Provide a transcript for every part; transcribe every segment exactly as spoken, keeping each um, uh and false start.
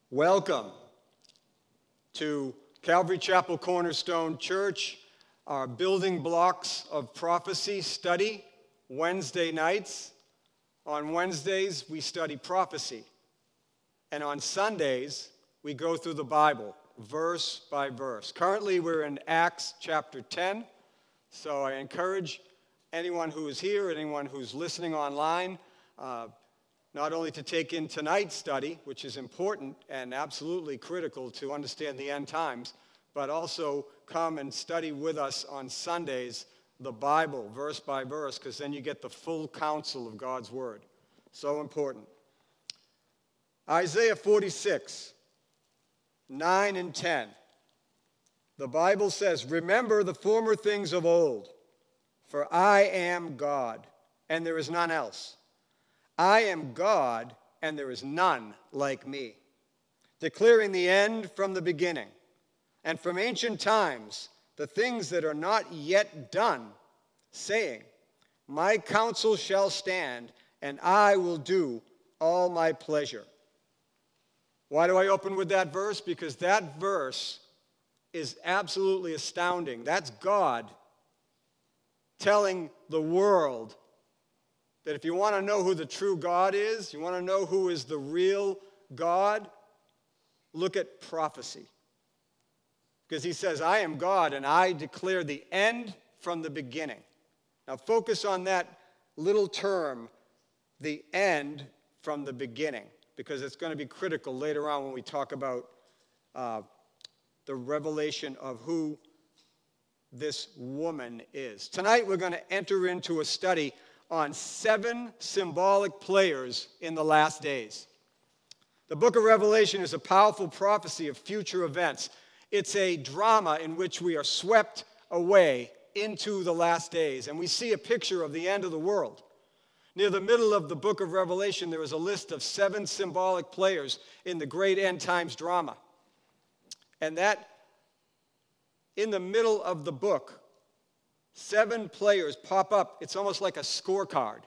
Welcome to Calvary Chapel Cornerstone Church, our Building Blocks of Prophecy study, Wednesday nights. On Wednesdays, we study prophecy. And on Sundays, we go through the Bible, verse by verse. Currently, we're in Acts chapter ten, so I encourage anyone who is here, anyone who's listening online, uh, not only to take in tonight's study, which is important and absolutely critical to understand the end times, but also come and study with us on Sundays the Bible, verse by verse, because then you get the full counsel of God's Word. So important. Isaiah forty-six, nine and ten. The Bible says, "Remember the former things of old, for I am God, and there is none else. I am God, and there is none like me, declaring the end from the beginning, and from ancient times the things that are not yet done, saying, my counsel shall stand, and I will do all my pleasure." Why do I open with that verse? Because that verse is absolutely astounding. That's God telling the world that if you want to know who the true God is, you want to know who is the real God, look at prophecy. Because he says, I am God, and I declare the end from the beginning. Now focus on that little term, the end from the beginning, because it's going to be critical later on when we talk about uh, the revelation of who this woman is. Tonight we're going to enter into a study on seven symbolic players in the last days. The book of Revelation is a powerful prophecy of future events. It's a drama in which we are swept away into the last days, and we see a picture of the end of the world. Near the middle of the book of Revelation, there is a list of seven symbolic players in the great end times drama. And that, in the middle of the book, seven players pop up. It's almost like a scorecard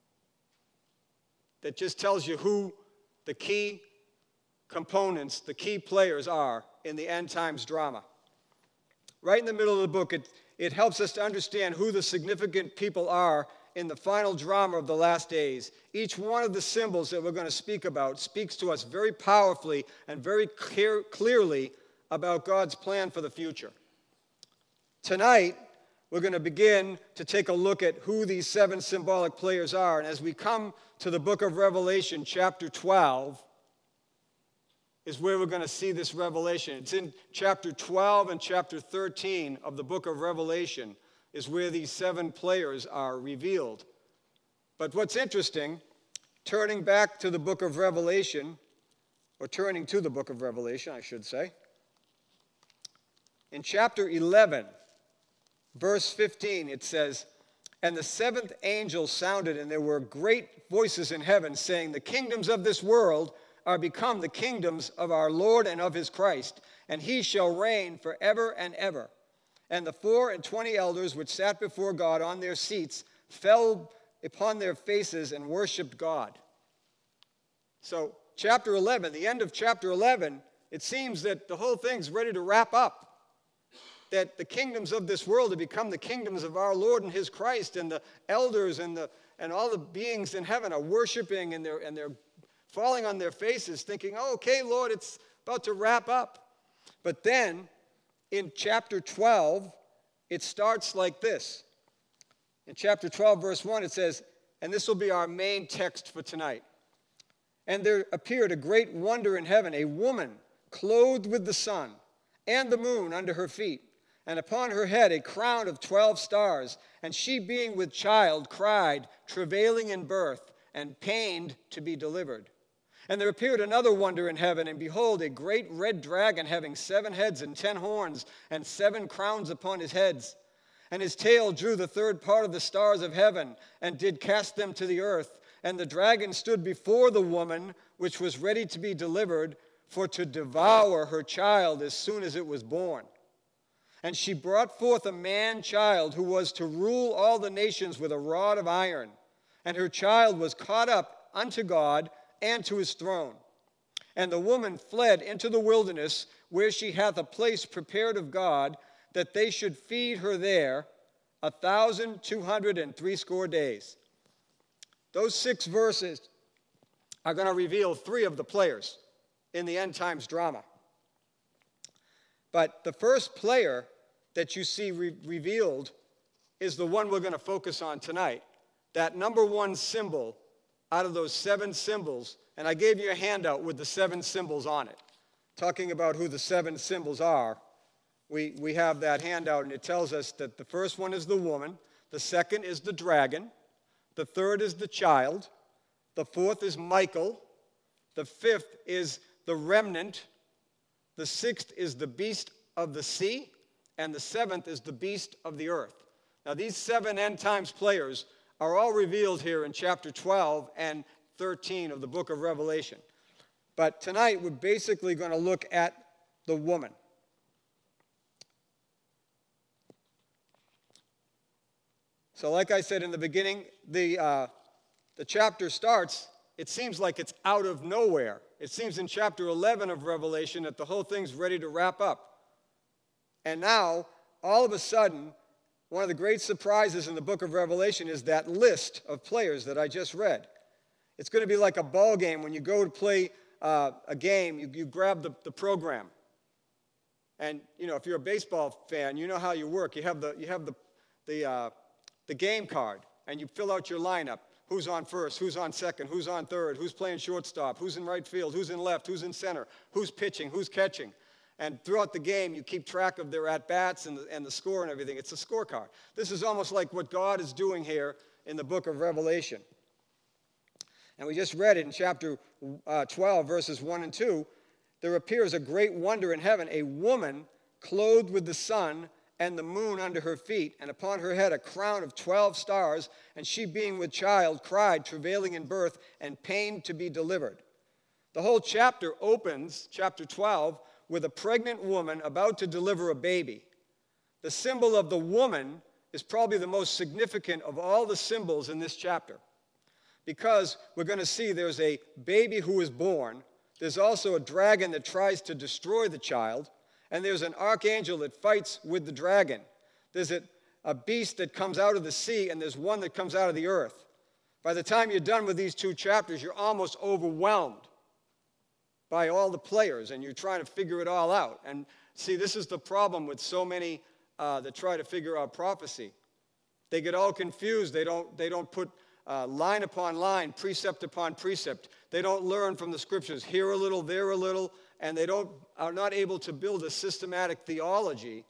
that just tells you who the key components, the key players are in the end times drama. Right in the middle of the book, it, it helps us to understand who the significant people are in the final drama of the last days. Each one of the symbols that we're going to speak about speaks to us very powerfully and very clear, clearly about God's plan for the future. Tonight, we're going to begin to take a look at who these seven symbolic players are. And as we come to the book of Revelation, chapter twelve, is where we're going to see this revelation. It's in chapter twelve and chapter thirteen of the book of Revelation is where these seven players are revealed. But what's interesting, turning back to the book of Revelation, or turning to the book of Revelation, I should say, in chapter eleven, verse fifteen, it says, "And the seventh angel sounded, and there were great voices in heaven, saying, the kingdoms of this world are become the kingdoms of our Lord and of his Christ, and he shall reign forever and ever. And the four and twenty elders which sat before God on their seats fell upon their faces and worshiped God." So chapter eleven, the end of chapter eleven, it seems that the whole thing's ready to wrap up. That the kingdoms of this world have become the kingdoms of our Lord and his Christ, and the elders and the and all the beings in heaven are worshiping, and they're and they're falling on their faces, thinking, oh, okay, Lord, it's about to wrap up. But then in chapter twelve, it starts like this. In chapter twelve, verse one, it says, and this will be our main text for tonight. "And there appeared a great wonder in heaven, a woman clothed with the sun and the moon under her feet, and upon her head a crown of twelve stars. And she, being with child, cried, travailing in birth, and pained to be delivered. And there appeared another wonder in heaven, and behold, a great red dragon having seven heads and ten horns, and seven crowns upon his heads. And his tail drew the third part of the stars of heaven, and did cast them to the earth. And the dragon stood before the woman, which was ready to be delivered, for to devour her child as soon as it was born. And she brought forth a man-child who was to rule all the nations with a rod of iron. And her child was caught up unto God and to his throne. And the woman fled into the wilderness, where she hath a place prepared of God, that they should feed her there a thousand two hundred and threescore days. Those six verses are going to reveal three of the players in the end times drama. But the first player that you see re- revealed is the one we're going to focus on tonight. That number one symbol out of those seven symbols, and I gave you a handout with the seven symbols on it, talking about who the seven symbols are. We, we have that handout, and it tells us that the first one is the woman, the second is the dragon, the third is the child, the fourth is Michael, the fifth is the remnant, the sixth is the beast of the sea, and the seventh is the beast of the earth. Now, these seven end times players are all revealed here in chapter twelve and thirteen of the book of Revelation. But tonight, we're basically going to look at the woman. So like I said in the beginning, the, uh, the chapter starts, it seems like it's out of nowhere. It seems in chapter eleven of Revelation that the whole thing's ready to wrap up. And now, all of a sudden, one of the great surprises in the book of Revelation is that list of players that I just read. It's going to be like a ball game. When you go to play uh, a game, you, you grab the, the program. And, you know, if you're a baseball fan, you know how you work. You have the, you have the, the, uh, the game card, and you fill out your lineup. Who's on first, who's on second, who's on third, who's playing shortstop, who's in right field, who's in left, who's in center, who's pitching, who's catching. And throughout the game, you keep track of their at-bats and the, and the score and everything. It's a scorecard. This is almost like what God is doing here in the book of Revelation. And we just read it in chapter uh, twelve, verses one and two. There appears a great wonder in heaven, a woman clothed with the sun and the moon under her feet, and upon her head a crown of twelve stars, and she being with child cried, travailing in birth, and pain to be delivered. The whole chapter opens, chapter twelve, with a pregnant woman about to deliver a baby. The symbol of the woman is probably the most significant of all the symbols in this chapter, because we're going to see there's a baby who is born, there's also a dragon that tries to destroy the child, and there's an archangel that fights with the dragon. There's a, a beast that comes out of the sea, and there's one that comes out of the earth. By the time you're done with these two chapters, you're almost overwhelmed by all the players, and you're trying to figure it all out. And see, this is the problem with so many uh, that try to figure out prophecy. They get all confused. They don't, they don't put uh, line upon line, precept upon precept. They don't learn from the scriptures, here a little, there a little, and they don't, are not able to build a systematic theology,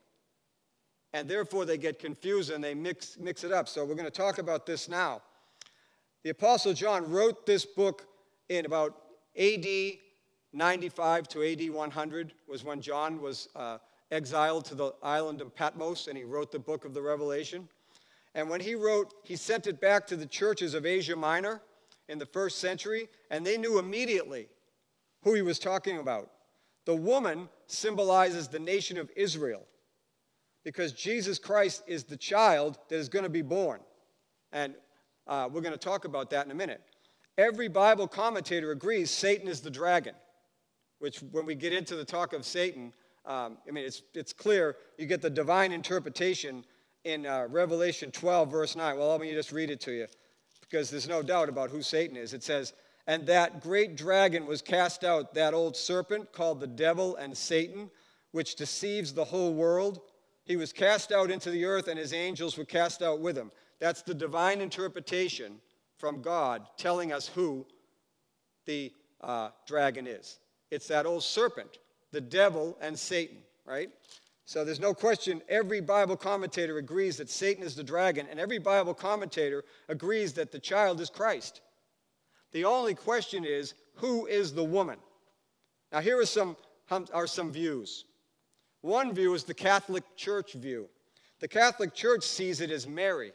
and therefore they get confused and they mix, mix it up. So we're going to talk about this now. The Apostle John wrote this book in about A D ninety-five to A D one hundred was when John was uh, exiled to the island of Patmos, and he wrote the book of the Revelation. And when he wrote, he sent it back to the churches of Asia Minor in the first century, and they knew immediately who he was talking about. The woman symbolizes the nation of Israel, because Jesus Christ is the child that is going to be born. And uh, we're going to talk about that in a minute. Every Bible commentator agrees Satan is the dragon, which when we get into the talk of Satan, um, I mean, it's, it's clear. You get the divine interpretation in uh, Revelation twelve, verse nine. Well, let me just read it to you, because there's no doubt about who Satan is. It says, "And that great dragon was cast out, that old serpent called the devil and Satan, which deceives the whole world. He was cast out into the earth, and his angels were cast out with him." That's the divine interpretation from God telling us who the uh, dragon is. It's that old serpent, the devil and Satan, right? So there's no question, every Bible commentator agrees that Satan is the dragon, and every Bible commentator agrees that the child is Christ. The only question is, who is the woman? Now here are some, are some views. One view is the Catholic Church view. The Catholic Church sees it as Mary.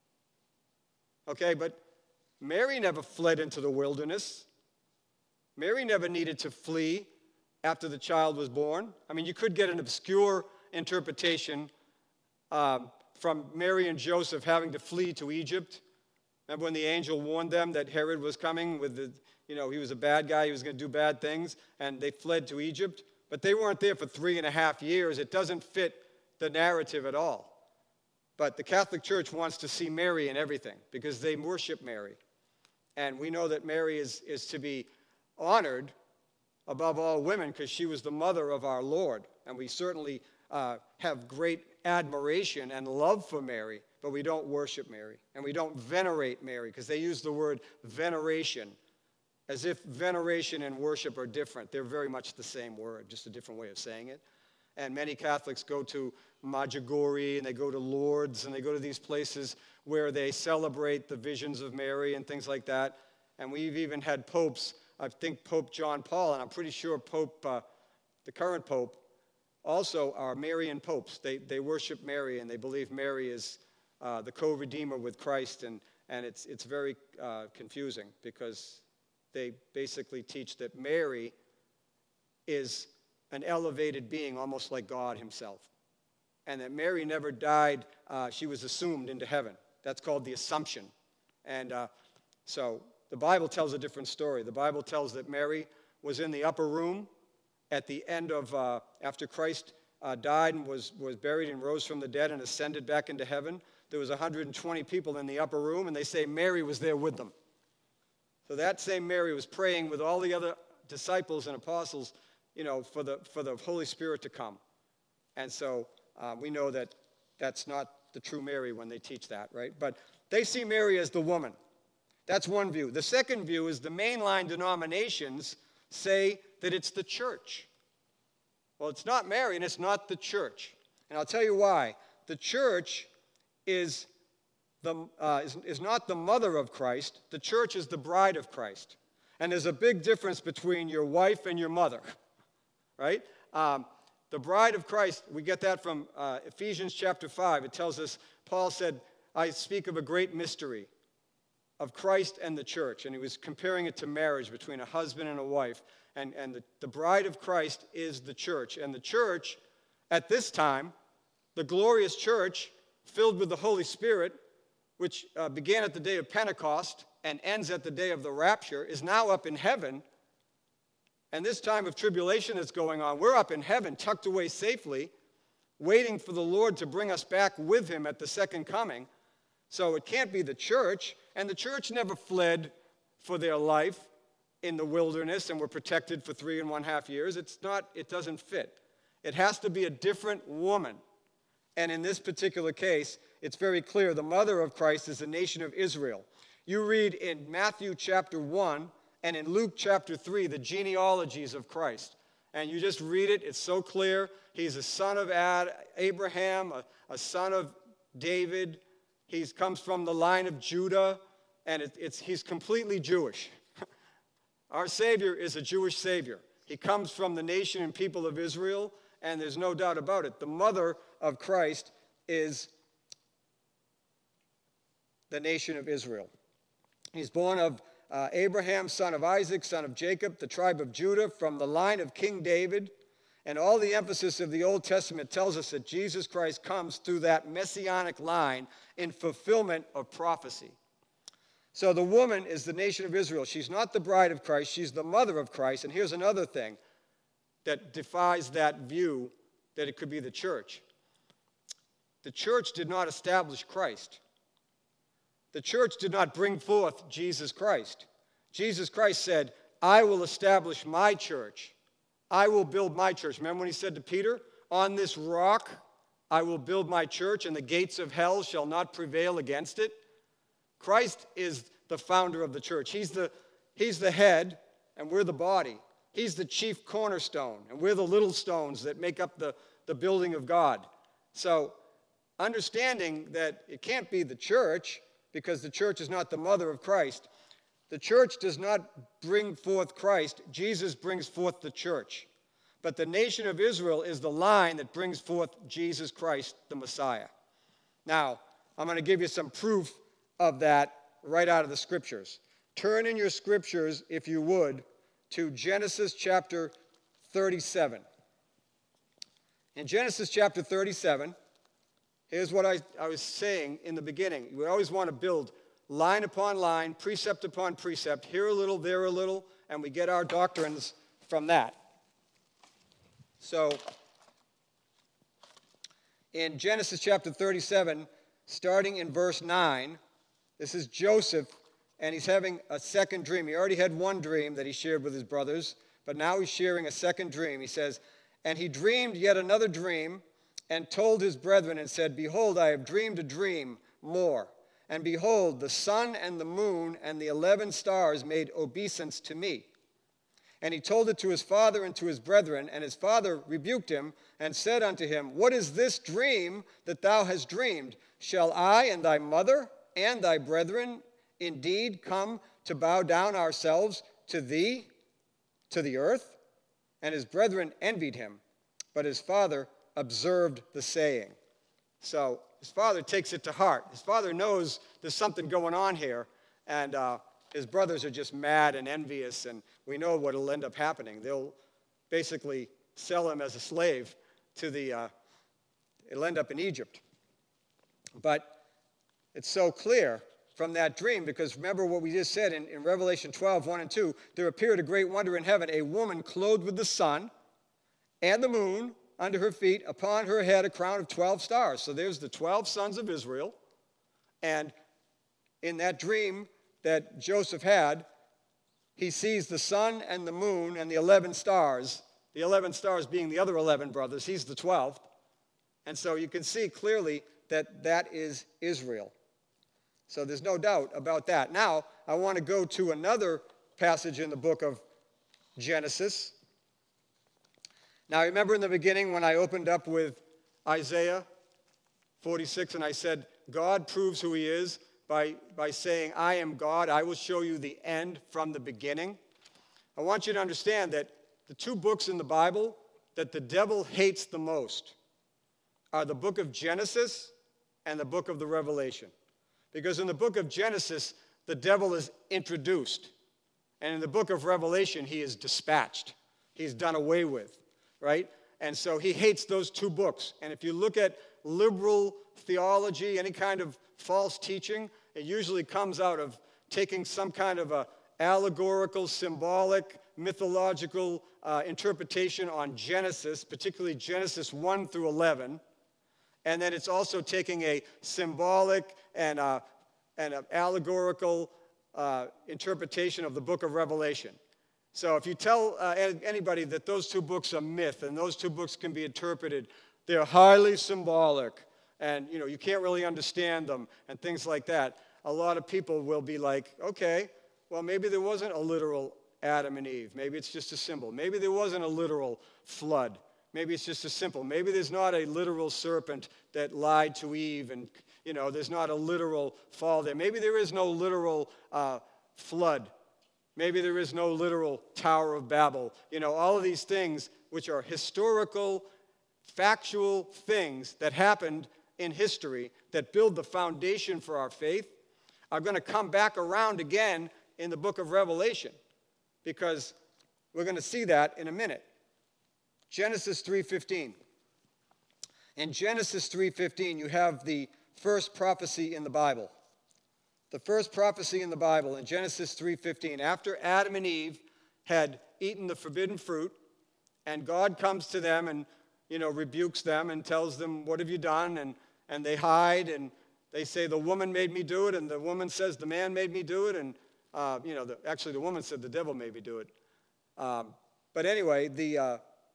Okay, but Mary never fled into the wilderness. Mary never needed to flee after the child was born. I mean, you could get an obscure interpretation uh, from Mary and Joseph having to flee to Egypt. Remember when the angel warned them that Herod was coming with the, you know, he was a bad guy, he was going to do bad things, and they fled to Egypt. But they weren't there for three and a half years. It doesn't fit the narrative at all. But the Catholic Church wants to see Mary in everything because they worship Mary. And we know that Mary is, is to be honored above all women because she was the mother of our Lord. And we certainly uh, have great admiration and love for Mary, but we don't worship Mary. And we don't venerate Mary because they use the word veneration as if veneration and worship are different. They're very much the same word, just a different way of saying it. And many Catholics go to Medjugorje, and they go to Lourdes, and they go to these places where they celebrate the visions of Mary and things like that. And we've even had popes, I think Pope John Paul, and I'm pretty sure Pope, uh, the current Pope, also are Marian popes. They, they worship Mary, and they believe Mary is uh, the co-redeemer with Christ, and, and it's, it's very uh, confusing because they basically teach that Mary is an elevated being, almost like God himself. And that Mary never died. Uh, she was assumed into heaven. That's called the Assumption. And uh, so the Bible tells a different story. The Bible tells that Mary was in the upper room at the end of, uh, after Christ uh, died and was, was buried and rose from the dead and ascended back into heaven. There was one hundred twenty people in the upper room, and they say Mary was there with them. So that same Mary was praying with all the other disciples and apostles, you know, for the, for the Holy Spirit to come. And so uh, we know that that's not the true Mary when they teach that, right? But they see Mary as the woman. That's one view. The second view is the mainline denominations say that it's the church. Well, it's not Mary and it's not the church. And I'll tell you why. The church is, the, uh, is, is not the mother of Christ. The church is the bride of Christ. And there's a big difference between your wife and your mother. Right? Um, the bride of Christ, we get that from uh, Ephesians chapter five. It tells us, Paul said, I speak of a great mystery of Christ and the church. And he was comparing it to marriage between a husband and a wife. And, and the, the bride of Christ is the church. And the church, at this time, the glorious church, filled with the Holy Spirit, which uh, began at the day of Pentecost and ends at the day of the rapture, is now up in heaven. And this time of tribulation that's going on, we're up in heaven, tucked away safely, waiting for the Lord to bring us back with him at the second coming. So it can't be the church. And the church never fled for their life in the wilderness and were protected for three and one half years. It's not, it doesn't fit. It has to be a different woman. And in this particular case, it's very clear the mother of Christ is the nation of Israel. You read in Matthew chapter one, and in Luke chapter three, the genealogies of Christ. And you just read it. It's so clear. He's a son of Ad, Abraham, a, a son of David. He comes from the line of Judah, and it, it's, he's completely Jewish. Our Savior is a Jewish Savior. He comes from the nation and people of Israel, and there's no doubt about it. The mother of Christ is the nation of Israel. He's born of Uh, Abraham, son of Isaac, son of Jacob, the tribe of Judah, from the line of King David. And all the emphasis of the Old Testament tells us that Jesus Christ comes through that messianic line in fulfillment of prophecy. So the woman is the nation of Israel. She's not the bride of Christ. She's the mother of Christ. And here's another thing that defies that view that it could be the church. The church did not establish Christ. The church did not bring forth Jesus Christ. Jesus Christ said, I will establish my church. I will build my church. Remember when he said to Peter, on this rock I will build my church, and the gates of hell shall not prevail against it? Christ is the founder of the church. He's the, he's the head, and we're the body. He's the chief cornerstone, and we're the little stones that make up the, the building of God. So understanding that it can't be the church, because the church is not the mother of Christ. The church does not bring forth Christ. Jesus brings forth the church. But the nation of Israel is the line that brings forth Jesus Christ, the Messiah. Now, I'm going to give you some proof of that right out of the scriptures. Turn in your scriptures, if you would, to Genesis chapter thirty-seven. In Genesis chapter thirty-seven, here's what I, I was saying in the beginning. We always want to build line upon line, precept upon precept, here a little, there a little, and we get our doctrines from that. So, in Genesis chapter thirty-seven, starting in verse nine, this is Joseph, and he's having a second dream. He already had one dream that he shared with his brothers, but now he's sharing a second dream. He says, "And he dreamed yet another dream, and told his brethren, and said, Behold, I have dreamed a dream more. And behold, the sun and the moon and the eleven stars made obeisance to me. And he told it to his father and to his brethren, and his father rebuked him, and said unto him, What is this dream that thou hast dreamed? Shall I and thy mother and thy brethren indeed come to bow down ourselves to thee, to the earth? And his brethren envied him, but his father observed the saying." So his father takes it to heart. His father knows there's something going on here, and uh, his brothers are just mad and envious, and we know what will end up happening. They'll basically sell him as a slave to the, uh, it'll end up in Egypt. But it's so clear from that dream, because remember what we just said in, in Revelation twelve, one and two, there appeared a great wonder in heaven, a woman clothed with the sun and the moon under her feet, upon her head a crown of twelve stars. So there's the twelve sons of Israel, and in that dream that Joseph had, he sees the sun and the moon and the eleven stars, the eleven stars being the other eleven brothers. He's the twelfth. And so you can see clearly that that is Israel. So there's no doubt about that. Now, I want to go to another passage in the book of Genesis. Now, remember in the beginning when I opened up with Isaiah forty-six, and I said, God proves who he is by, by saying, I am God, I will show you the end from the beginning. I want you to understand that the two books in the Bible that the devil hates the most are the book of Genesis and the book of the Revelation. Because in the book of Genesis, the devil is introduced. And in the book of Revelation, he is dispatched. He's done away with, right? And so he hates those two books. And if you look at liberal theology, any kind of false teaching, it usually comes out of taking some kind of a allegorical, symbolic, mythological uh, interpretation on Genesis, particularly Genesis one through eleven. And then it's also taking a symbolic and, a, and an allegorical uh, interpretation of the book of Revelation. So if you tell uh, anybody that those two books are myth and those two books can be interpreted, they're highly symbolic and you know you can't really understand them and things like that, a lot of people will be like, okay, well maybe there wasn't a literal Adam and Eve. Maybe it's just a symbol. Maybe there wasn't a literal flood. Maybe it's just a simple. Maybe there's not a literal serpent that lied to Eve and, you know, there's not a literal fall there. Maybe there is no literal uh, flood. Maybe there is no literal Tower of Babel. You know, all of these things which are historical, factual things that happened in history that build the foundation for our faith are going to come back around again in the book of Revelation, because we're going to see that in a minute. Genesis three fifteen. In Genesis three fifteen, you have the first prophecy in the Bible. The first prophecy in the Bible in Genesis three fifteen, after Adam and Eve had eaten the forbidden fruit, and God comes to them and, you know, rebukes them and tells them, what have you done? And, and they hide, and they say, the woman made me do it, and the woman says, the man made me do it, and, uh, you know, the, actually the woman said, the devil made me do it. Um, but anyway, the... Uh,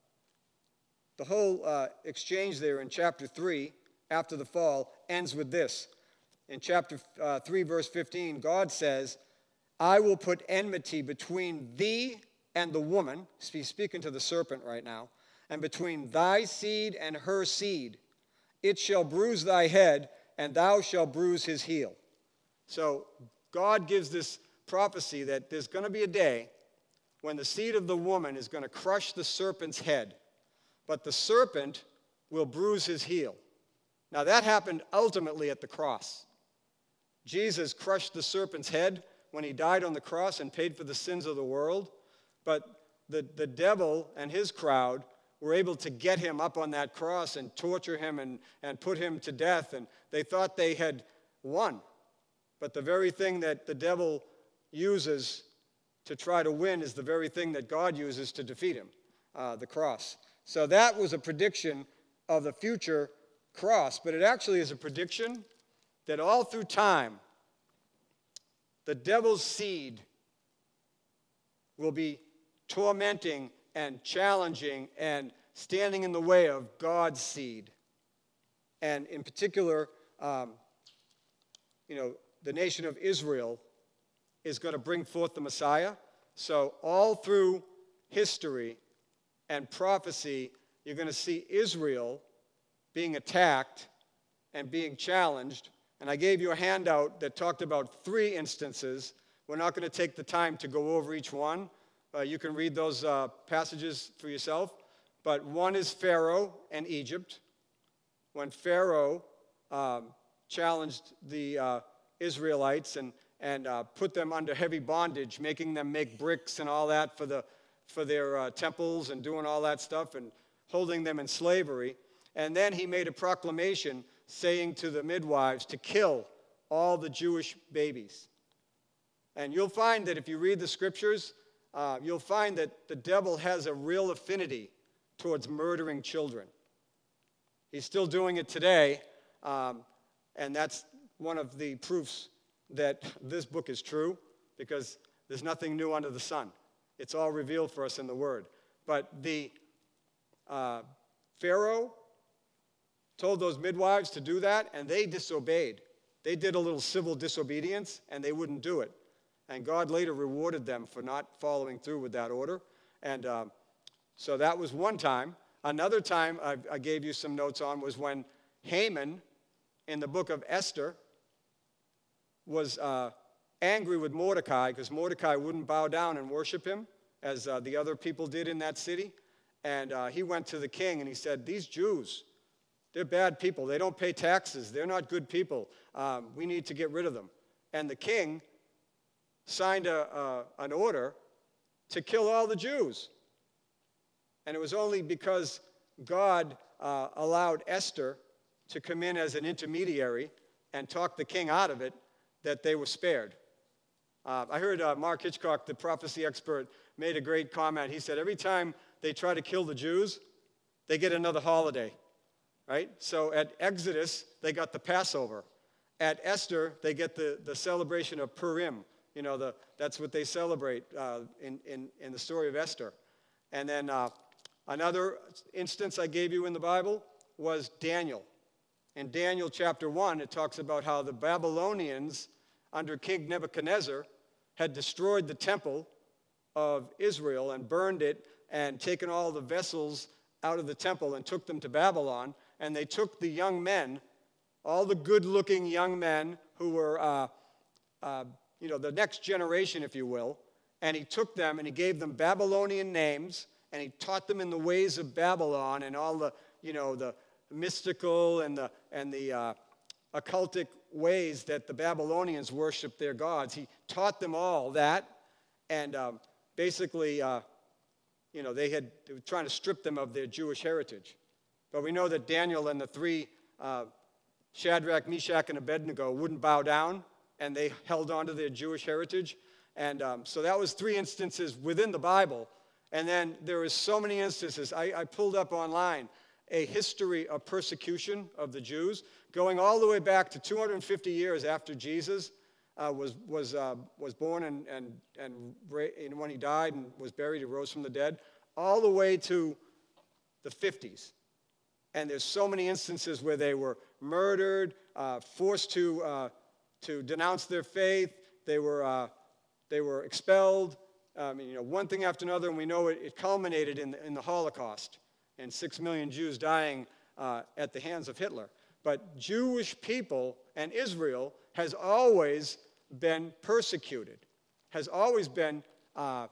The whole uh, exchange there in chapter three, after the fall, ends with this. In chapter uh, three, verse fifteen, God says, I will put enmity between thee and the woman, he's speaking to the serpent right now, and between thy seed and her seed. It shall bruise thy head, and thou shalt bruise his heel. So God gives this prophecy that there's going to be a day when the seed of the woman is going to crush the serpent's head, but the serpent will bruise his heel. Now that happened ultimately at the cross. Jesus crushed the serpent's head when he died on the cross and paid for the sins of the world, but the, the devil and his crowd were able to get him up on that cross and torture him and, and put him to death, and they thought they had won. But the very thing that the devil uses to try to win is the very thing that God uses to defeat him, uh, the cross. So that was a prediction of the future cross, but it actually is a prediction that all through time, the devil's seed will be tormenting and challenging and standing in the way of God's seed. And in particular, um, you know, the nation of Israel is going to bring forth the Messiah. So all through history and prophecy, you're going to see Israel being attacked and being challenged. And I gave you a handout that talked about three instances. We're not going to take the time to go over each one. Uh, you can read those uh, passages for yourself. But one is Pharaoh and Egypt. When Pharaoh um, challenged the uh, Israelites and, and uh, put them under heavy bondage, making them make bricks and all that for, the, for their uh, temples and doing all that stuff and holding them in slavery. And then he made a proclamation saying to the midwives to kill all the Jewish babies. And you'll find that if you read the scriptures, uh, you'll find that the devil has a real affinity towards murdering children. He's still doing it today, um, and that's one of the proofs that this book is true, because there's nothing new under the sun. It's all revealed for us in the Word. But the uh, Pharaoh told those midwives to do that, and they disobeyed. They did a little civil disobedience, and they wouldn't do it. And God later rewarded them for not following through with that order. And uh, so that was one time. Another time I, I gave you some notes on was when Haman, in the book of Esther, was uh, angry with Mordecai because Mordecai wouldn't bow down and worship him as uh, the other people did in that city. And uh, he went to the king and he said, these Jews, they're bad people. They don't pay taxes. They're not good people. Um, we need to get rid of them. And the king signed a, uh, an order to kill all the Jews. And it was only because God uh, allowed Esther to come in as an intermediary and talk the king out of it that they were spared. Uh, I heard uh, Mark Hitchcock, the prophecy expert, made a great comment. He said, every time they try to kill the Jews, they get another holiday, right? So at Exodus, they got the Passover. At Esther, they get the, the celebration of Purim. You know, the, that's what they celebrate uh, in, in, in the story of Esther. And then uh, another instance I gave you in the Bible was Daniel. In Daniel chapter one, it talks about how the Babylonians, under King Nebuchadnezzar, had destroyed the temple of Israel and burned it and taken all the vessels out of the temple and took them to Babylon. And they took the young men, all the good-looking young men who were, uh, uh, you know, the next generation, if you will, and he took them and he gave them Babylonian names and he taught them in the ways of Babylon and all the, you know, the mystical and the and the uh, occultic ways that the Babylonians worshiped their gods. He taught them all that, and um, basically, uh, you know, they had they were trying to strip them of their Jewish heritage. But we know that Daniel and the three, uh, Shadrach, Meshach, and Abednego, wouldn't bow down, and they held on to their Jewish heritage. And um, so that was three instances within the Bible. And then there is so many instances. I, I pulled up online a history of persecution of the Jews, going all the way back to two hundred fifty years after Jesus uh, was was uh, was born and and and, and when he died and was buried, he rose from the dead, all the way to the fifties. And there's so many instances where they were murdered, uh, forced to uh, to denounce their faith. They were uh, they were expelled. Um, you know, one thing after another, and we know it, it culminated in the, in the Holocaust. And six million Jews dying uh, at the hands of Hitler. But Jewish people and Israel has always been persecuted, has always been uh,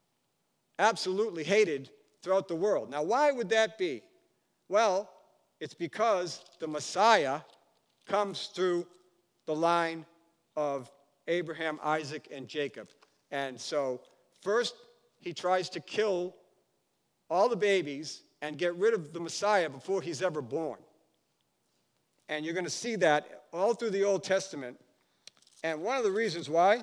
absolutely hated throughout the world. Now, why would that be? Well, it's because the Messiah comes through the line of Abraham, Isaac, and Jacob. And so, first, he tries to kill all the babies and get rid of the Messiah before he's ever born. And you're going to see that all through the Old Testament. And one of the reasons why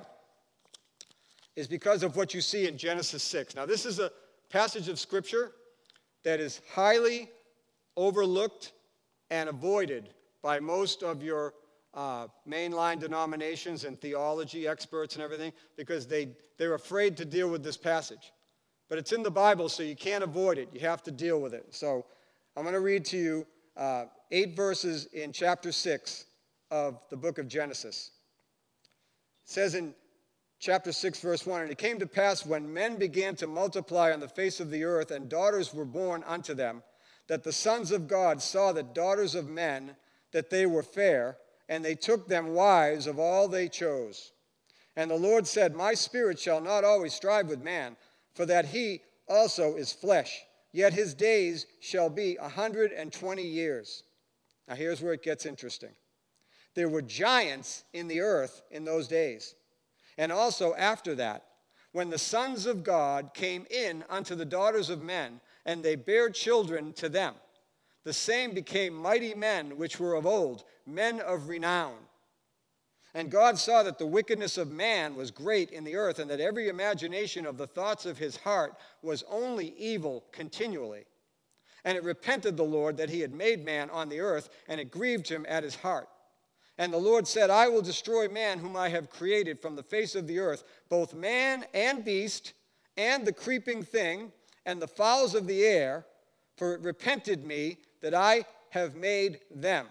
is because of what you see in Genesis six. Now, this is a passage of Scripture that is highly overlooked and avoided by most of your uh, mainline denominations and theology experts and everything, because they, they're afraid to deal with this passage. But it's in the Bible, so you can't avoid it. You have to deal with it. So I'm going to read to you uh, eight verses in chapter six of the book of Genesis. It says in chapter six, verse one, "And it came to pass when men began to multiply on the face of the earth, and daughters were born unto them, that the sons of God saw that daughters of men, that they were fair, and they took them wives of all they chose. And the Lord said, My spirit shall not always strive with man, for that he also is flesh, yet his days shall be a hundred and twenty years." Now here's where it gets interesting. There were giants in the earth in those days. And also after that, when the sons of God came in unto the daughters of men, and they bare children to them, the same became mighty men which were of old, men of renown. And God saw that the wickedness of man was great in the earth, and that every imagination of the thoughts of his heart was only evil continually. And it repented the Lord that he had made man on the earth, and it grieved him at his heart. And the Lord said, I will destroy man whom I have created from the face of the earth, both man and beast, and the creeping thing, and the fowls of the air, for it repented me that I have made them.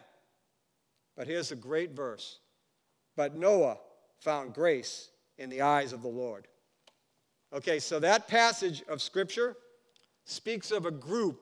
But here's a great verse. But Noah found grace in the eyes of the Lord. Okay, so that passage of Scripture speaks of a group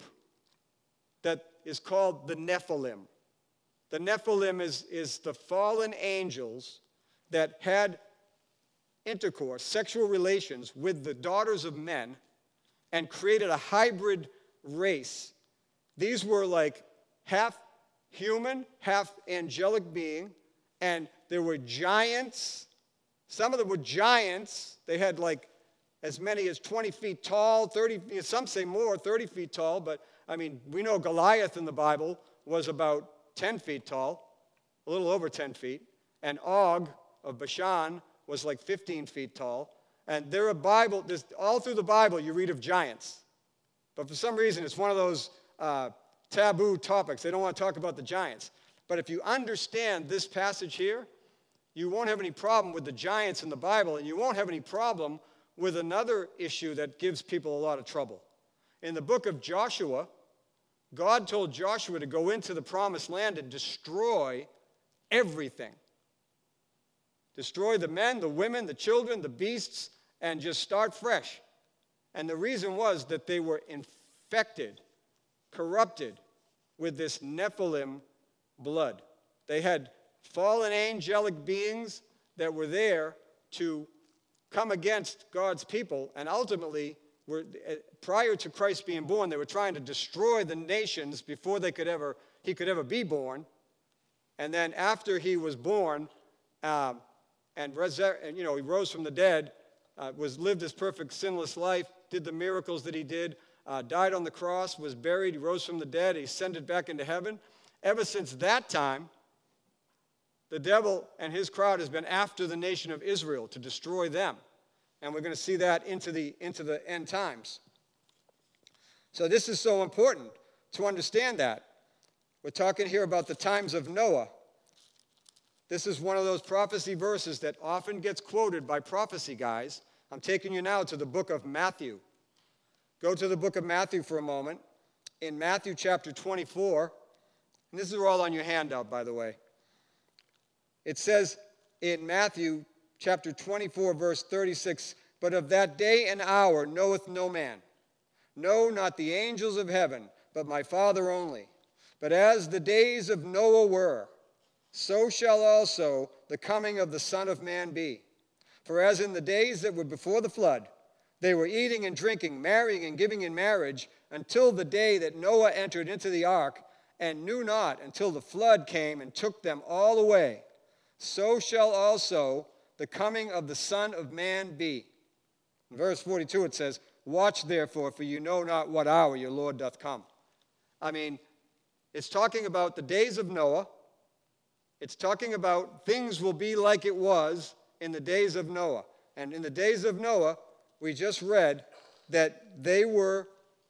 that is called the Nephilim. The Nephilim is, is the fallen angels that had intercourse, sexual relations with the daughters of men and created a hybrid race. These were like half human, half angelic being, and there were giants. Some of them were giants. They had like as many as twenty feet tall, thirty, some say more, thirty feet tall, but I mean, we know Goliath in the Bible was about ten feet tall, a little over ten feet, and Og of Bashan was like fifteen feet tall. And there are Bible, there's, all through the Bible you read of giants. But for some reason it's one of those uh, taboo topics. They don't want to talk about the giants. But if you understand this passage here, you won't have any problem with the giants in the Bible, and you won't have any problem with another issue that gives people a lot of trouble. In the book of Joshua, God told Joshua to go into the promised land and destroy everything. Destroy the men, the women, the children, the beasts, and just start fresh. And the reason was that they were infected, corrupted with this Nephilim blood. They had fallen angelic beings that were there to come against God's people, and ultimately, were, prior to Christ being born, they were trying to destroy the nations before they could ever, he could ever be born. And then after he was born, uh, and, resur- and you know, he rose from the dead, uh, was lived his perfect sinless life, did the miracles that he did, uh, died on the cross, was buried, he rose from the dead, he ascended back into heaven. Ever since that time, the devil and his crowd has been after the nation of Israel to destroy them. And we're going to see that into the, into the end times. So this is so important to understand that. We're talking here about the times of Noah. This is one of those prophecy verses that often gets quoted by prophecy guys. I'm taking you now to the book of Matthew. Go to the book of Matthew for a moment. In Matthew chapter twenty-four, and this is all on your handout, by the way. It says in Matthew chapter twenty-four, verse thirty-six, but of that day and hour knoweth no man, no, not the angels of heaven, but my Father only. But as the days of Noah were, so shall also the coming of the Son of Man be. For as in the days that were before the flood, they were eating and drinking, marrying and giving in marriage, until the day that Noah entered into the ark, and knew not until the flood came and took them all away, so shall also the coming of the Son of Man be. In verse forty-two it says, watch therefore, for you know not what hour your Lord doth come. I mean, it's talking about the days of Noah, It's talking about things will be like it was in the days of Noah. And in the days of Noah, we just read that they were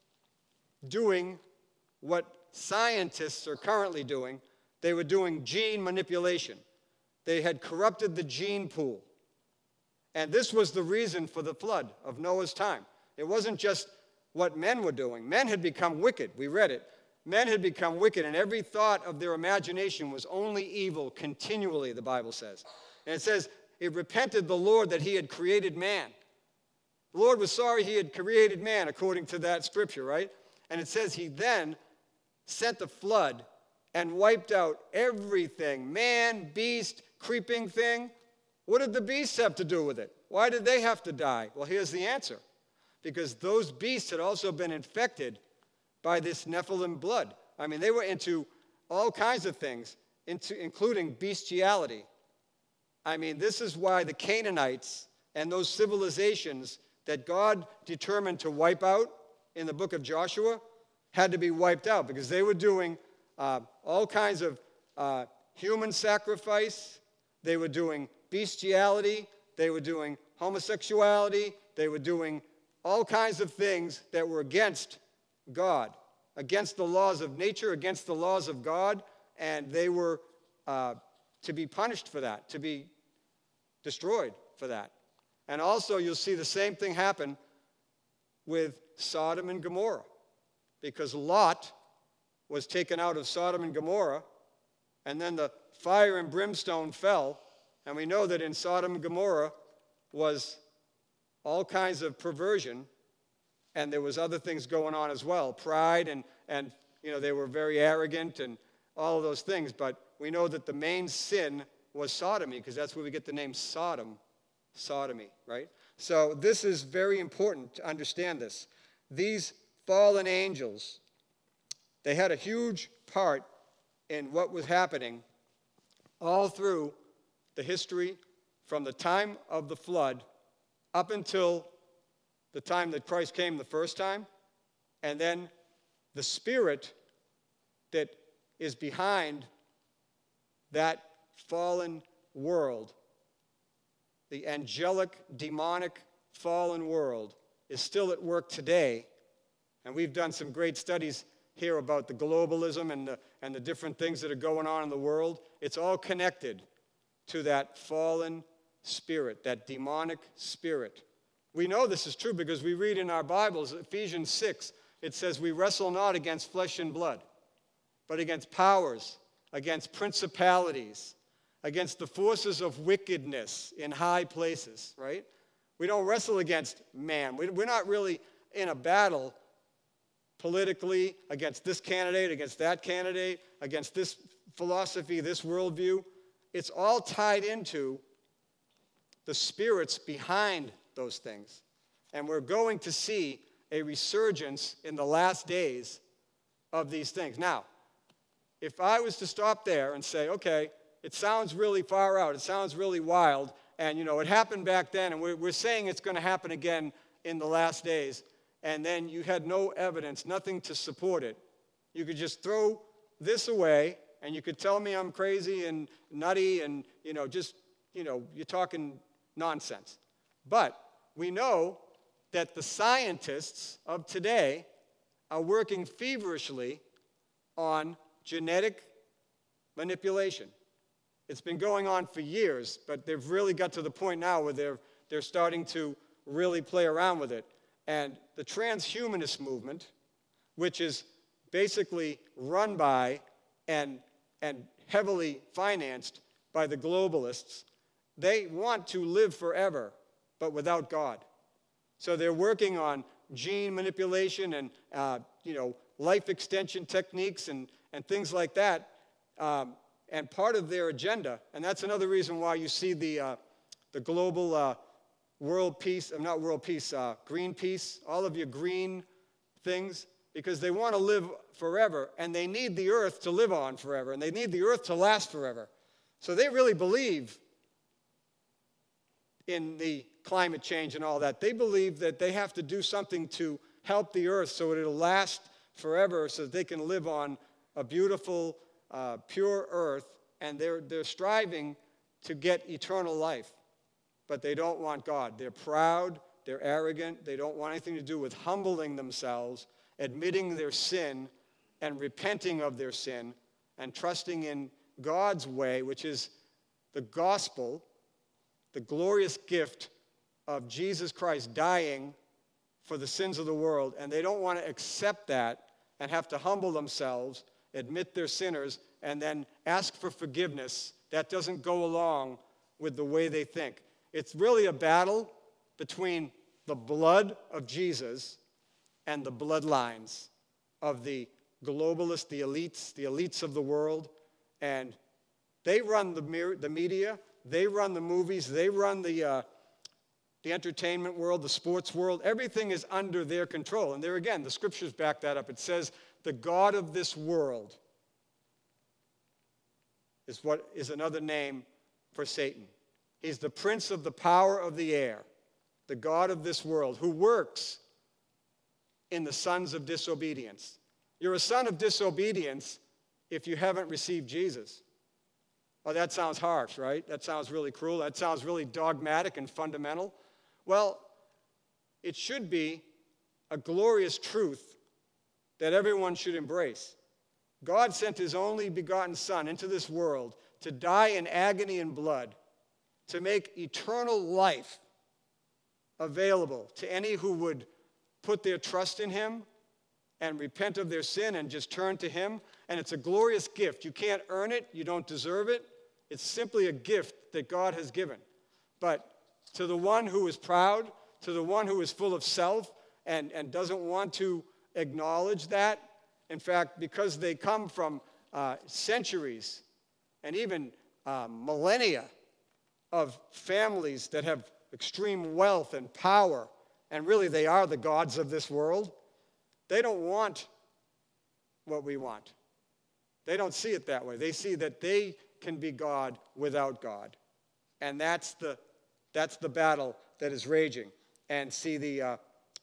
doing what scientists are currently doing. They were doing gene manipulation. They had corrupted the gene pool. And this was the reason for the flood of Noah's time. It wasn't just what men were doing. Men had become wicked. We read it. Men had become wicked, and every thought of their imagination was only evil continually, the Bible says. And it says, it repented the Lord that he had created man. The Lord was sorry he had created man, according to that scripture, right? And it says he then sent the flood and wiped out everything, man, beast, creeping thing. What did the beasts have to do with it? Why did they have to die? Well, here's the answer. Because those beasts had also been infected by this Nephilim blood. I mean, they were into all kinds of things, into, including bestiality. I mean, this is why the Canaanites and those civilizations that God determined to wipe out in the book of Joshua had to be wiped out, because they were doing uh, all kinds of uh, human sacrifice. They were doing bestiality. They were doing homosexuality. They were doing all kinds of things that were against God, against the laws of nature, against the laws of God, and they were uh, to be punished for that, to be destroyed for that. And also you'll see the same thing happen with Sodom and Gomorrah, because Lot was taken out of Sodom and Gomorrah, and then the fire and brimstone fell, and we know that in Sodom and Gomorrah was all kinds of perversion. And there was other things going on as well, pride, and, and you know, they were very arrogant and all of those things. But we know that the main sin was sodomy, because that's where we get the name Sodom, sodomy, right? So this is very important to understand this. These fallen angels, they had a huge part in what was happening all through the history from the time of the flood up until the time that Christ came the first time, and then the spirit that is behind that fallen world, the angelic, demonic, fallen world, is still at work today. And we've done some great studies here about the globalism and the, and the different things that are going on in the world. It's all connected to that fallen spirit, that demonic spirit. We know this is true because we read in our Bibles, Ephesians six, it says, we wrestle not against flesh and blood, but against powers, against principalities, against the forces of wickedness in high places, right? We don't wrestle against man. We're not really in a battle politically against this candidate, against that candidate, against this philosophy, this worldview. It's all tied into the spirits behind those things. And we're going to see a resurgence in the last days of these things. Now, if I was to stop there and say, okay, it sounds really far out, it sounds really wild, and you know, it happened back then, and we're, we're saying it's going to happen again in the last days, and then you had no evidence, nothing to support it, you could just throw this away, and you could tell me I'm crazy and nutty, and you know, just, you know, you're talking nonsense. But we know that the scientists of today are working feverishly on genetic manipulation. It's been going on for years, but they've really got to the point now where they're, they're starting to really play around with it. And the transhumanist movement, which is basically run by and, and heavily financed by the globalists, they want to live forever, but without God. So they're working on gene manipulation and uh, you know, life extension techniques and, and things like that. Um, and part of their agenda, and that's another reason why you see the, uh, the global uh, world peace, uh, not world peace, uh, Greenpeace, all of your green things, because they want to live forever, and they need the earth to live on forever, and they need the earth to last forever. So they really believe in the climate change and all that. They believe that they have to do something to help the earth so it'll last forever, so that they can live on a beautiful, uh, pure earth and they're, they're striving to get eternal life, but they don't want God. They're proud, they're arrogant, they don't want anything to do with humbling themselves, admitting their sin, and repenting of their sin, and trusting in God's way, which is the gospel, the glorious gift of Jesus Christ dying for the sins of the world, and they don't want to accept that and have to humble themselves, admit they're sinners, and then ask for forgiveness. That doesn't go along with the way they think. It's really a battle between the blood of Jesus and the bloodlines of the globalists, the elites, the elites of the world, and they run the, the media, they run the movies, they run the, uh, the entertainment world, the sports world. Everything is under their control. And there again, the scriptures back that up. It says, the God of this world is what is another name for Satan. He's the prince of the power of the air, the God of this world, who works in the sons of disobedience. You're a son of disobedience if you haven't received Jesus. Oh, that sounds harsh, right? That sounds really cruel. That sounds really dogmatic and fundamental. Well, it should be a glorious truth that everyone should embrace. God sent his only begotten Son into this world to die in agony and blood, to make eternal life available to any who would put their trust in him and repent of their sin and just turn to him. And it's a glorious gift. You can't earn it. You don't deserve it. It's simply a gift that God has given. But to the one who is proud, to the one who is full of self and, and doesn't want to acknowledge that, in fact, because they come from uh, centuries and even uh, millennia of families that have extreme wealth and power, and really they are the gods of this world, they don't want what we want. They don't see it that way. They see that they can be God without God. And that's the, that's the battle that is raging. And see, the, uh,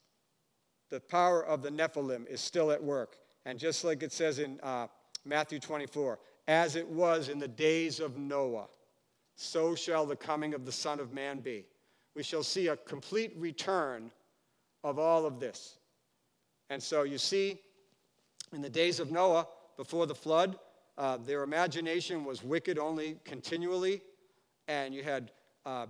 the power of the Nephilim is still at work. And just like it says in uh, Matthew twenty-four, as it was in the days of Noah, so shall the coming of the Son of Man be. We shall see a complete return of all of this. And so you see, in the days of Noah, before the flood, uh, their imagination was wicked only continually, and you had uh,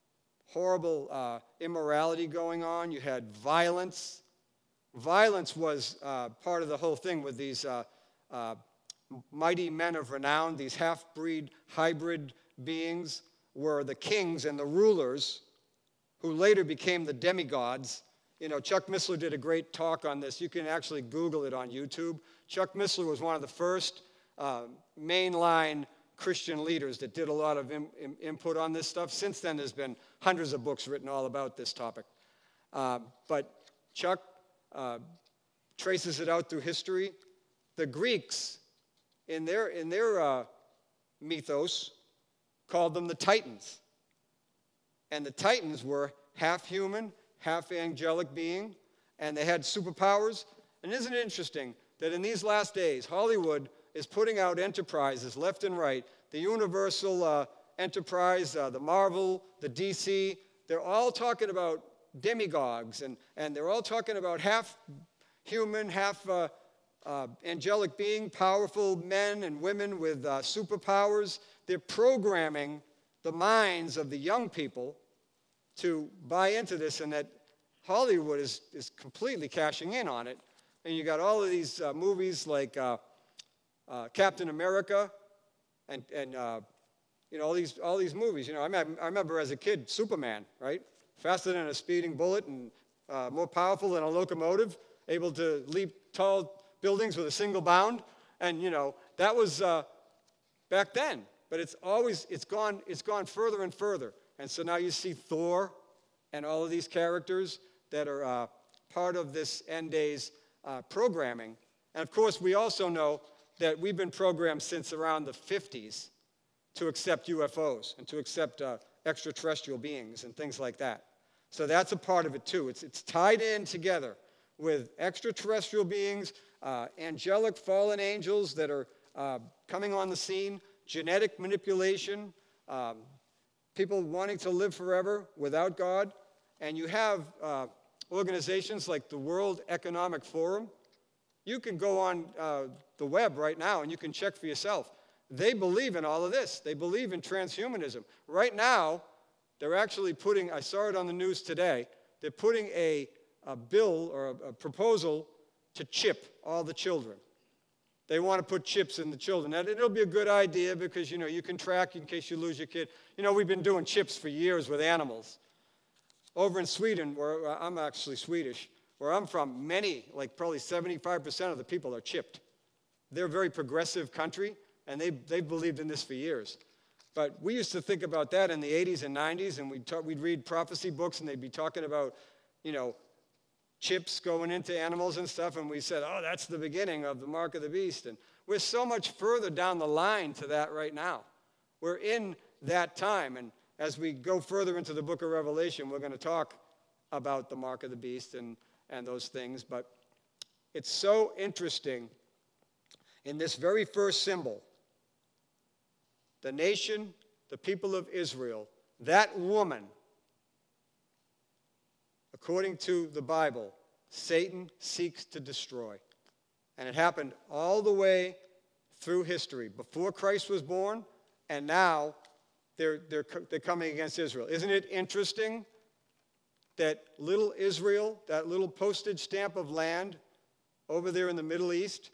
horrible uh, immorality going on. You had violence. Violence was uh, part of the whole thing with these uh, uh, mighty men of renown, these half-breed, hybrid beings were the kings and the rulers who later became the demigods. You know, Chuck Missler did a great talk on this. You can actually Google it on YouTube. Chuck Missler was one of the first uh, mainline Christian leaders that did a lot of in, in, input on this stuff. Since then, there's been hundreds of books written all about this topic. Uh, but Chuck uh, traces it out through history. The Greeks, in their, in their uh, mythos, called them the Titans. And the Titans were half human, half angelic being, and they had superpowers. And isn't it interesting that in these last days, Hollywood is putting out enterprises left and right, the Universal uh, enterprise, uh, the Marvel, the D C, they're all talking about demigods, and, and they're all talking about half human, half uh, uh, angelic being, powerful men and women with uh, superpowers. They're programming the minds of the young people to buy into this, and that Hollywood is, is completely cashing in on it. And you got all of these uh, movies like uh, uh, Captain America, and, and uh, you know, all these, all these movies. You know, I, me- I remember as a kid, Superman, right? Faster than a speeding bullet and uh, more powerful than a locomotive, able to leap tall buildings with a single bound. And, you know, that was uh, back then. But it's always, it's gone, it's gone further and further. And so now you see Thor and all of these characters that are uh, part of this end days uh, programming. And of course, we also know that we've been programmed since around the fifties to accept U F Os and to accept uh, extraterrestrial beings and things like that. So that's a part of it too. It's, it's tied in together with extraterrestrial beings, uh, angelic fallen angels that are uh, coming on the scene genetic manipulation, um, people wanting to live forever without God. And you have uh, organizations like the World Economic Forum. You can go on uh, the web right now and you can check for yourself. They believe in all of this. They believe in transhumanism. Right now, they're actually putting, I saw it on the news today, they're putting a, a bill or a, a proposal to chip all the children. They want to put chips in the children. And it'll be a good idea because, you know, you can track in case you lose your kid. You know, we've been doing chips for years with animals. Over in Sweden, where I'm actually Swedish, where I'm from, many, like probably seventy-five percent of the people are chipped. They're a very progressive country, and they've, they've believed in this for years. But we used to think about that in the eighties and nineties, and we'd, talk, we'd read prophecy books, and they'd be talking about, you know, chips going into animals and stuff, and we said, oh, that's the beginning of the mark of the beast. And we're so much further down the line to that right now. We're in that time, and as we go further into the book of Revelation, we're going to talk about the mark of the beast and, and those things. But it's so interesting in this very first symbol, the nation, the people of Israel, that woman, according to the Bible, Satan seeks to destroy. And it happened all the way through history, before Christ was born, and now they're, they're, they're coming against Israel. Isn't it interesting that little Israel, that little postage stamp of land over there in the Middle East,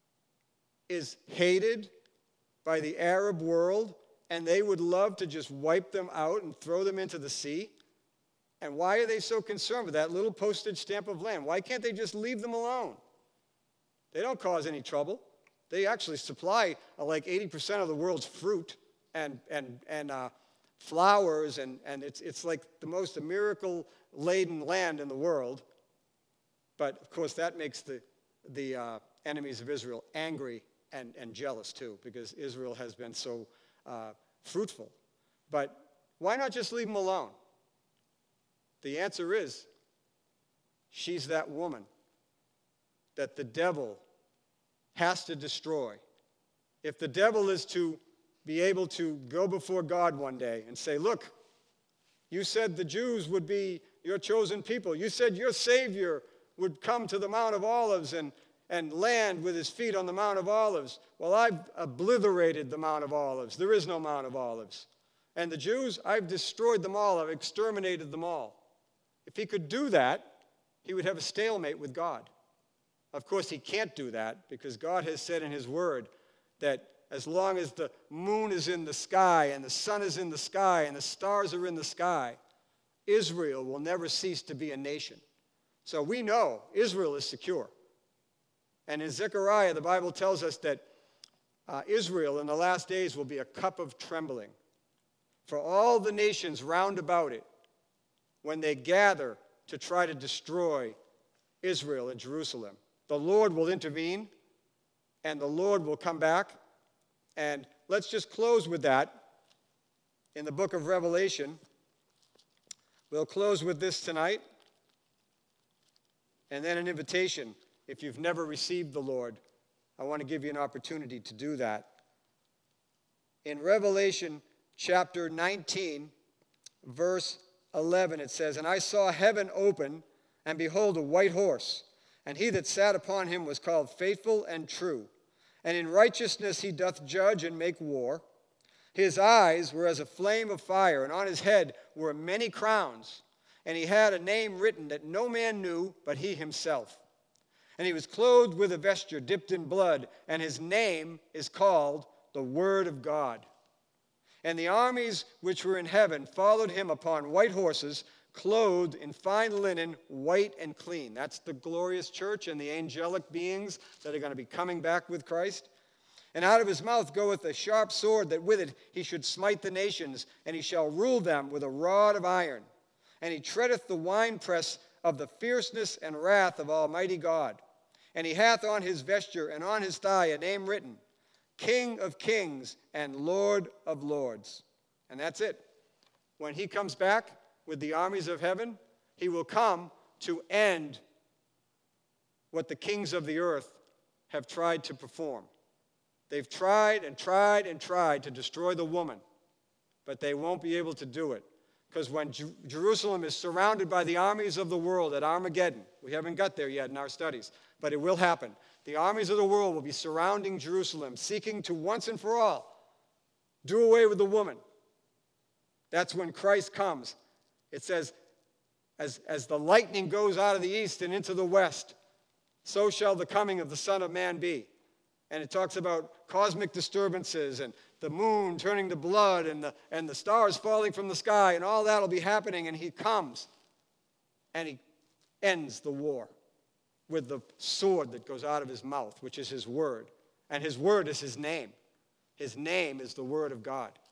is hated by the Arab world, and they would love to just wipe them out and throw them into the sea? And why are they so concerned with that little postage stamp of land? Why can't they just leave them alone? They don't cause any trouble. They actually supply uh, like eighty percent of the world's fruit and, and, and uh, flowers, and, and it's, it's like the most miracle-laden land in the world. But, of course, that makes the, the uh, enemies of Israel angry and, and jealous, too, because Israel has been so uh, fruitful. But why not just leave them alone? The answer is, she's that woman that the devil has to destroy. If the devil is to be able to go before God one day and say, look, you said the Jews would be your chosen people. You said your Savior would come to the Mount of Olives and, and land with his feet on the Mount of Olives. Well, I've obliterated the Mount of Olives. There is no Mount of Olives. And the Jews, I've destroyed them all. I've exterminated them all. If he could do that, he would have a stalemate with God. Of course, he can't do that because God has said in his word that as long as the moon is in the sky and the sun is in the sky and the stars are in the sky, Israel will never cease to be a nation. So we know Israel is secure. And in Zechariah, the Bible tells us that uh, Israel in the last days will be a cup of trembling for all the nations round about it when they gather to try to destroy Israel and Jerusalem. The Lord will intervene, and the Lord will come back. And let's just close with that in the book of Revelation. We'll close with this tonight, and then an invitation. If you've never received the Lord, I want to give you an opportunity to do that. In Revelation chapter nineteen, verse eleven, it says, "And I saw heaven open, and behold, a white horse, and he that sat upon him was called Faithful and True. And in righteousness he doth judge and make war. His eyes were as a flame of fire, and on his head were many crowns. And he had a name written that no man knew but he himself. And he was clothed with a vesture dipped in blood, and his name is called the Word of God. And the armies which were in heaven followed him upon white horses, clothed in fine linen, white and clean." That's the glorious church and the angelic beings that are going to be coming back with Christ. "And out of his mouth goeth a sharp sword, that with it he should smite the nations, and he shall rule them with a rod of iron. And he treadeth the winepress of the fierceness and wrath of Almighty God. And he hath on his vesture and on his thigh a name written, King of Kings and Lord of Lords." And that's it. When he comes back with the armies of heaven, he will come to end what the kings of the earth have tried to perform. They've tried and tried and tried to destroy the woman, but they won't be able to do it. Because when Jer- Jerusalem is surrounded by the armies of the world at Armageddon, we haven't got there yet in our studies, but it will happen. The armies of the world will be surrounding Jerusalem, seeking to once and for all do away with the woman. That's when Christ comes. It says, as, as the lightning goes out of the east and into the west, so shall the coming of the Son of Man be. And it talks about cosmic disturbances and the moon turning to blood and the, and the stars falling from the sky, and all that will be happening, and he comes and he ends the war with the sword that goes out of his mouth, which is his word. And his word is his name. His name is the word of God.